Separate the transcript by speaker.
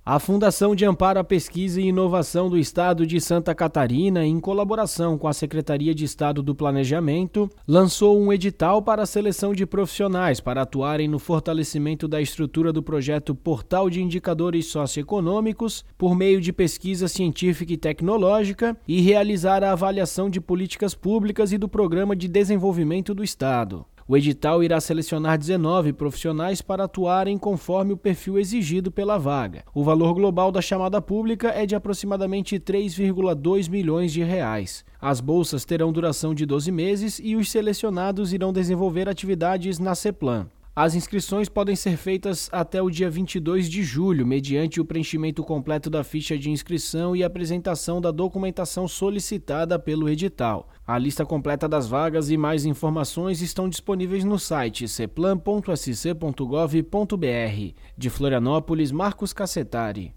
Speaker 1: A Fundação de Amparo à Pesquisa e Inovação do Estado de Santa Catarina, em colaboração com a Secretaria de Estado do Planejamento, lançou um edital para a seleção de profissionais para atuarem no fortalecimento da estrutura do projeto Portal de Indicadores Socioeconômicos por meio de pesquisa científica e tecnológica e realizar a avaliação de políticas públicas e do Programa de Desenvolvimento do Estado. O edital irá selecionar 19 profissionais para atuarem conforme o perfil exigido pela vaga. O valor global da chamada pública é de aproximadamente 3,2 milhões de reais. As bolsas terão duração de 12 meses e os selecionados irão desenvolver atividades na CEPLAN. As inscrições podem ser feitas até o dia 22 de julho, mediante o preenchimento completo da ficha de inscrição e apresentação da documentação solicitada pelo edital. A lista completa das vagas e mais informações estão disponíveis no site ceplan.sc.gov.br. De Florianópolis, Marcos Cassetari.